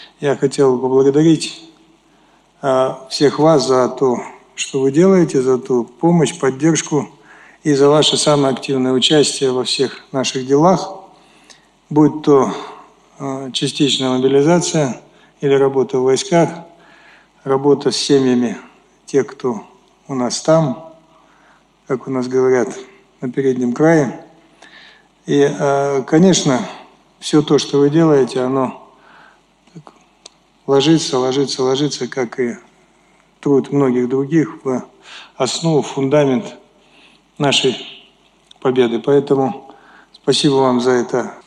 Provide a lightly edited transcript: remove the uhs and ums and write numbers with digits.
Я хотел поблагодарить всех вас за то, что вы делаете, за ту помощь, поддержку и за ваше самое активное участие во всех наших делах, будь то частичная мобилизация или работа в войсках, работа с семьями тех, кто у нас там, как у нас говорят, на переднем крае. И, конечно, все то, что вы делаете, оно ложится, как и труд многих других, в основу, в фундамент нашей победы. Поэтому спасибо вам за это